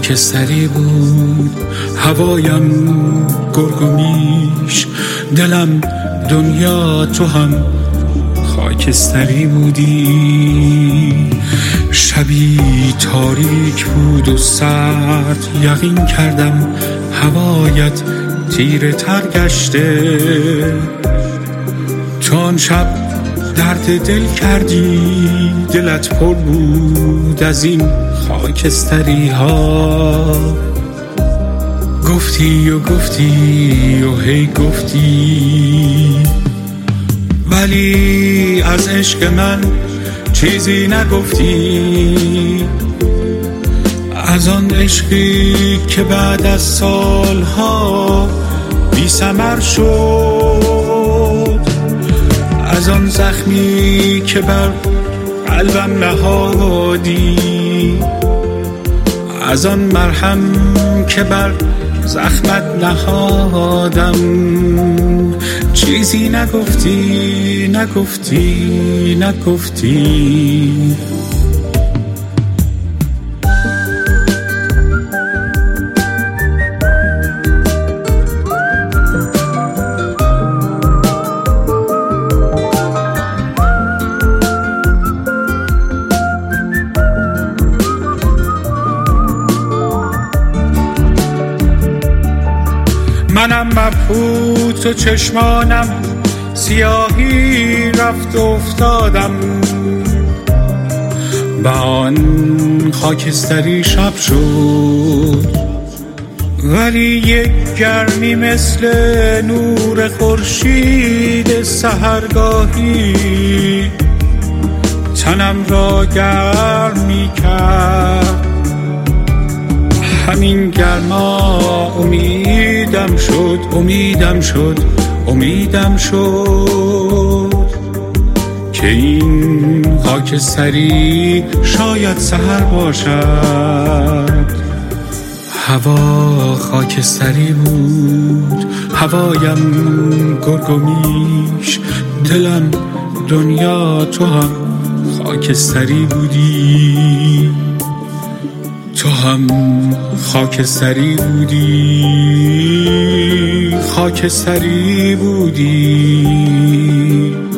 خاکستری بود هوایم، گرگ و میش، دلم دنیا، تو هم خاکستری بودی. شبی تاریک بود و سرد، یقین کردم هوایت تیره تر گشته. تو آن شب درد دل کردی، دلت پر بود از این خاکستری ها. گفتی و گفتی و هی گفتی، ولی از عشق من چیزی نگفتی. از آن عشقی که بعد از سالها بی ثمر شد، از آن زخمی که بر قلبم نهادی، از آن مرهم که بر زخمت نهادم. چیزی نگفتی، نگفتی، نگفتی. منم مبهوت و چشمانم سیاهی رفت و افتادم، به آن خاکستری شب شد. ولی یک گرمی مثل نور خورشید سحرگاهی تنم را گرم می کرد. همین گرما امیدم شد، امیدم شد، امیدم شد که این خاکستری شاید سحر باشد. هوا خاکستری بود، هوایم گرگ و میش، دلم دنیا، تو هم خاکستری بودی. تو هم خاکستری بودی، خاکستری بودی.